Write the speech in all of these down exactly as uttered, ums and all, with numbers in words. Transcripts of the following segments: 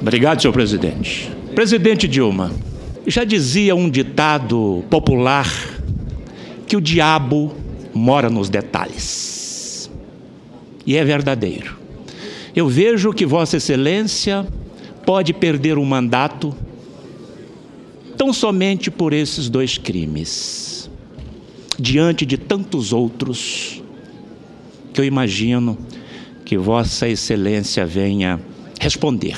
Obrigado, senhor presidente. Presidente Dilma, já dizia um ditado popular que o diabo mora nos detalhes. E é verdadeiro. Eu vejo que Vossa Excelência pode perder o mandato tão somente por esses dois crimes, diante de tantos outros que eu imagino que Vossa Excelência venha responder.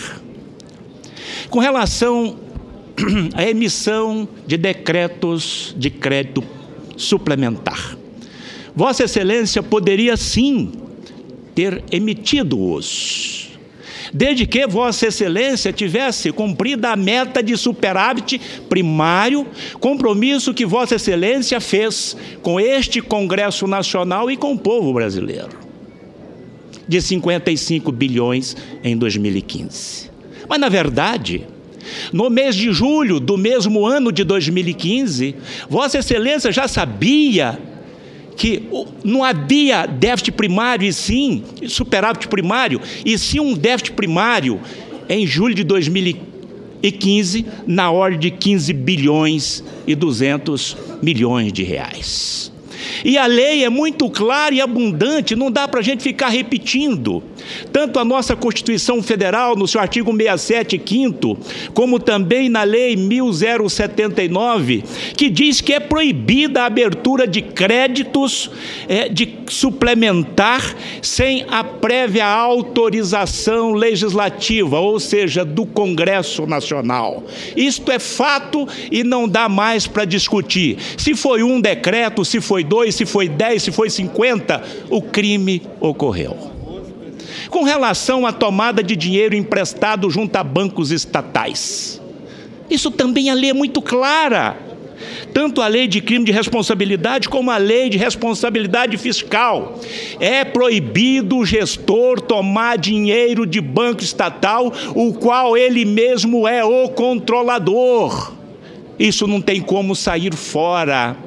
Com relação à emissão de decretos de crédito suplementar, Vossa Excelência poderia sim ter emitido-os, desde que Vossa Excelência tivesse cumprido a meta de superávit primário, compromisso que Vossa Excelência fez com este Congresso Nacional e com o povo brasileiro, de cinquenta e cinco bilhões em dois mil e quinze. Mas, na verdade, no mês de julho do mesmo ano de dois mil e quinze, Vossa Excelência já sabia que não havia déficit primário e sim superávit primário, e sim um déficit primário em julho de dois mil e quinze na ordem de quinze bilhões e duzentos milhões de reais. E a lei é muito clara e abundante, não dá para a gente ficar repetindo. Tanto a nossa Constituição Federal, no seu artigo sessenta e sete, quinto, como também na Lei mil e setenta e nove, que diz que é proibida a abertura de créditos é, de suplementar sem a prévia autorização legislativa, ou seja, do Congresso Nacional. Isto é fato e não dá mais para discutir. Se foi um decreto, se foi dois, se foi dez, se foi cinquenta, o crime ocorreu. Com relação à tomada de dinheiro emprestado junto a bancos estatais, isso também a lei é muito clara. Tanto a lei de crime de responsabilidade como a lei de responsabilidade fiscal. É proibido o gestor tomar dinheiro de banco estatal, o qual ele mesmo é o controlador. Isso não tem como sair fora.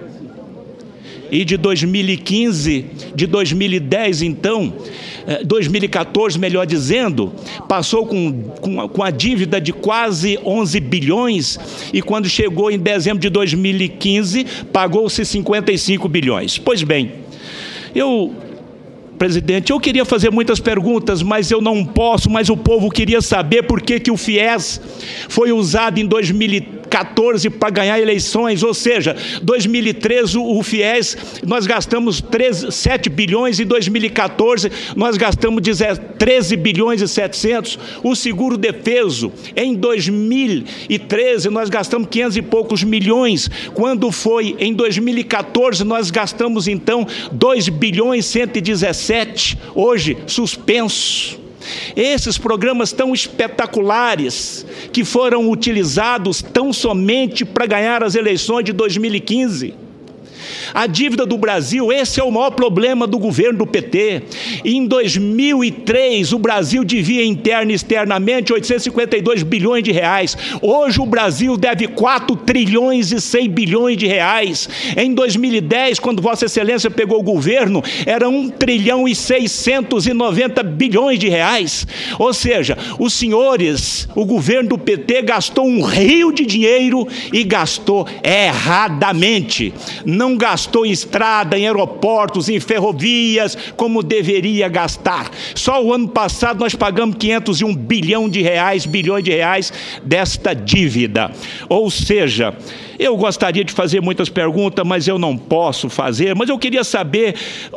E de dois mil e quinze, de dois mil e dez, então, dois mil e quatorze, melhor dizendo, passou com, com, com a dívida de quase onze bilhões, e quando chegou em dezembro de dois mil e quinze, pagou-se cinquenta e cinco bilhões. Pois bem, eu, presidente, eu queria fazer muitas perguntas, mas eu não posso, mas o povo queria saber por que que o FIES foi usado em dois mil e quatorze para ganhar eleições, ou seja, dois mil e treze o FIES, nós gastamos sete bilhões, em dois mil e quatorze nós gastamos treze bilhões e setecentos, o seguro defeso, em dois mil e treze nós gastamos quinhentos e poucos milhões, quando foi em dois mil e quatorze nós gastamos então dois bilhões e cento e dezessete, hoje suspenso. Esses programas tão espetaculares que foram utilizados tão somente para ganhar as eleições de dois mil e quinze. A dívida do Brasil, esse é o maior problema do governo do P T. Em dois mil e três, o Brasil devia interna e externamente oitocentos e cinquenta e dois bilhões de reais. Hoje o Brasil deve quatro trilhões e cem bilhões de reais. Em dois mil e dez, quando Vossa Excelência pegou o governo, era um trilhão e seiscentos e noventa bilhões de reais. Ou seja, os senhores, o governo do P T gastou um rio de dinheiro e gastou erradamente. Não gastou em estrada, em aeroportos, em ferrovias, como deveria gastar. Só o ano passado nós pagamos quinhentos e um bilhão de reais, bilhões de reais desta dívida. Ou seja, eu gostaria de fazer muitas perguntas, mas eu não posso fazer, mas eu queria saber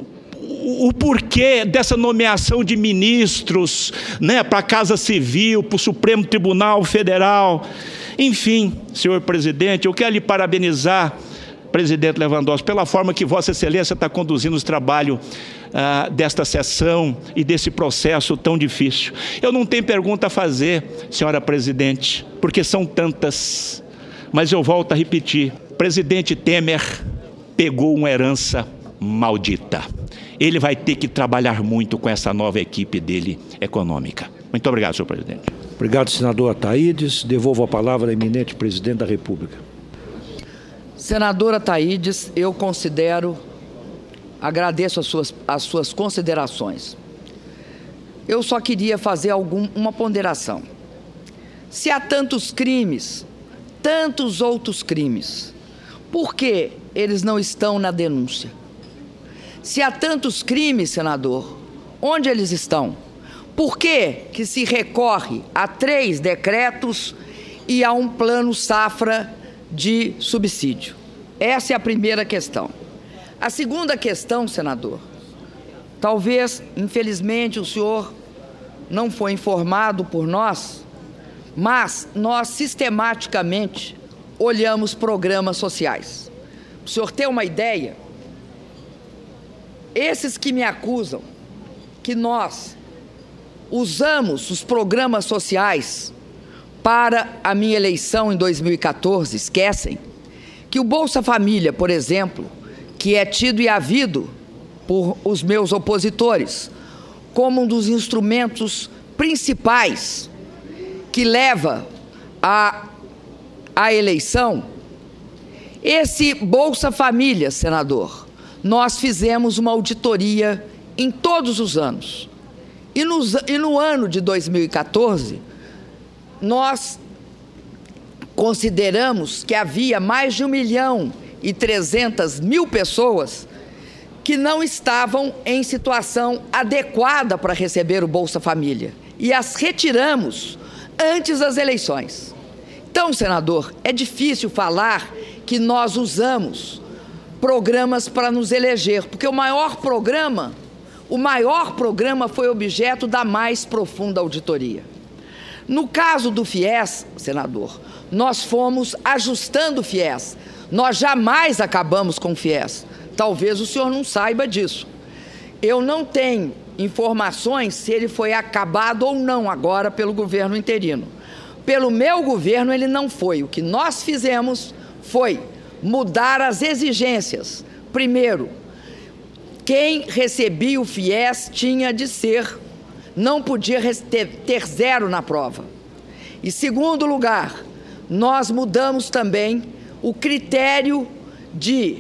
o porquê dessa nomeação de ministros, né, para a Casa Civil, para o Supremo Tribunal Federal. Enfim, senhor presidente, eu quero lhe parabenizar, presidente Lewandowski, pela forma que Vossa Excelência está conduzindo os trabalhos ah, desta sessão e desse processo tão difícil. Eu não tenho pergunta a fazer, senhora presidente, porque são tantas, mas eu volto a repetir. Presidente Temer pegou uma herança maldita. Ele vai ter que trabalhar muito com essa nova equipe dele econômica. Muito obrigado, senhor presidente. Obrigado, senador Ataídes. Devolvo a palavra ao eminente presidente da República. Senadora Ataídes, eu considero, agradeço as suas, as suas considerações. Eu só queria fazer algum, uma ponderação. Se há tantos crimes, tantos outros crimes, por que eles não estão na denúncia? Se há tantos crimes, senador, onde eles estão? Por que que se recorre a três decretos e a um plano safra de subsídio? Essa é a primeira questão. A segunda questão, senador, talvez, infelizmente, o senhor não foi informado por nós, mas nós sistematicamente olhamos programas sociais. Para o senhor ter uma ideia, esses que me acusam que nós usamos os programas sociais para a minha eleição em dois mil e quatorze, esquecem que o Bolsa Família, por exemplo, que é tido e havido por os meus opositores como um dos instrumentos principais que leva à, à eleição, esse Bolsa Família, senador, nós fizemos uma auditoria em todos os anos. E, nos, e no ano de dois mil e quatorze, nós consideramos que havia mais de um milhão e trezentas mil pessoas que não estavam em situação adequada para receber o Bolsa Família. E as retiramos antes das eleições. Então, senador, é difícil falar que nós usamos programas para nos eleger, porque o maior programa, o maior programa foi objeto da mais profunda auditoria. No caso do FIES, senador, nós fomos ajustando o FIES. Nós jamais acabamos com o FIES. Talvez o senhor não saiba disso. Eu não tenho informações se ele foi acabado ou não agora pelo governo interino. Pelo meu governo, ele não foi. O que nós fizemos foi mudar as exigências. Primeiro, quem recebia o FIES tinha de ser, não podia ter, ter zero na prova. E segundo lugar, nós mudamos também o critério de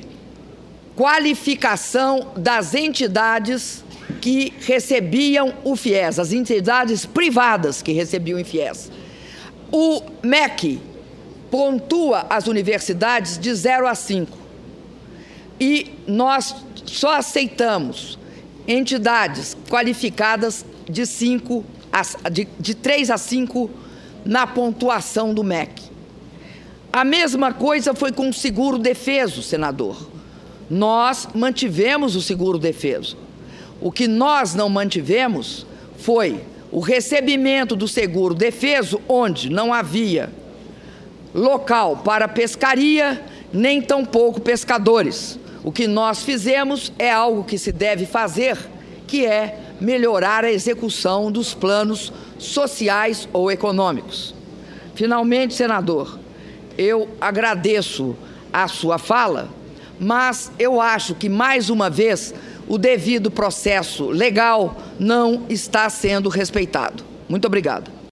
qualificação das entidades que recebiam o FIES, as entidades privadas que recebiam o FIES. O M E C pontua as universidades de zero a cinco. E nós só aceitamos entidades qualificadas de, cinco a, de, de três a cinco na pontuação do M E C. A mesma coisa foi com o seguro-defeso, senador. Nós mantivemos o seguro-defeso. O que nós não mantivemos foi o recebimento do seguro-defeso, onde não havia local para pescaria, nem tampouco pescadores. O que nós fizemos é algo que se deve fazer, que é melhorar a execução dos planos sociais ou econômicos. Finalmente, senador, eu agradeço a sua fala, mas eu acho que, mais uma vez, o devido processo legal não está sendo respeitado. Muito obrigado.